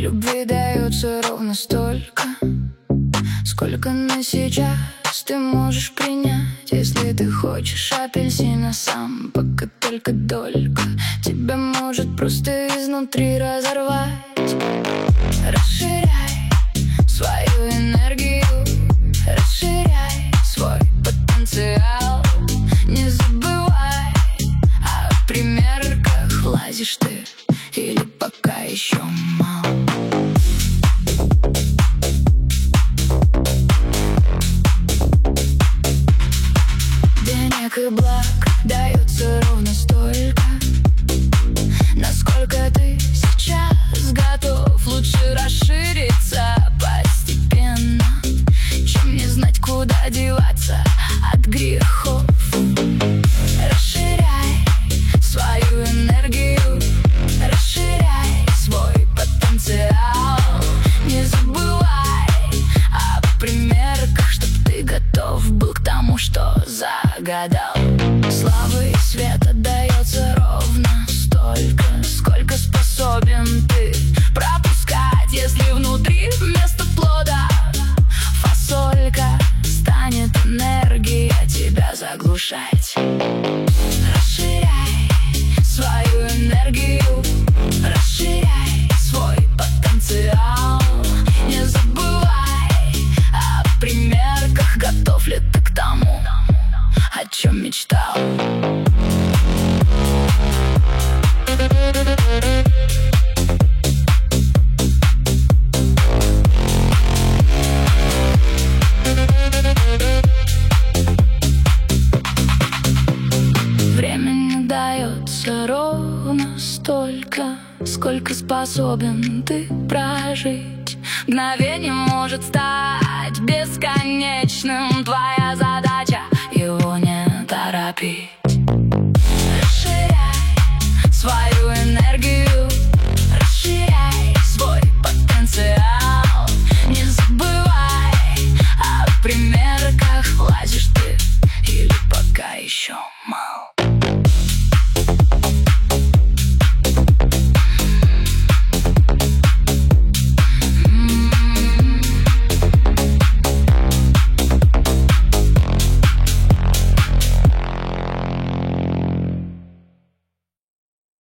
Любви дается ровно столько, сколько на сейчас ты можешь принять. Если ты хочешь апельсина сам, пока только долька тебя может просто изнутри разорвать. Расширяй свою энергию, расширяй свой потенциал. Не забывай о примерках, лазишь ты или пока еще мало. Денег и благ дается ровно столько, насколько ты сейчас готов. Лучше расшириться постепенно, чем не знать, куда деваться от грехов. Расширяй свою энергию, расширяй свой потенциал. Не забывай о примерках, чтоб ты готов был к тому, что загадал. Славы и свет отдается ровно столько, сколько способен ты пропускать. Если внутри вместо плода фасолька, станет энергия тебя заглушать. Расширяй свою энергию, расширяй свой потенциал. Не забывай о примерках, готов ли ты к тому, о чем мечтал. Времени дается ровно столько, сколько способен ты прожить. Мгновение может стать бесконечным, твоя задача его не торопить. Расширяй свою энергию,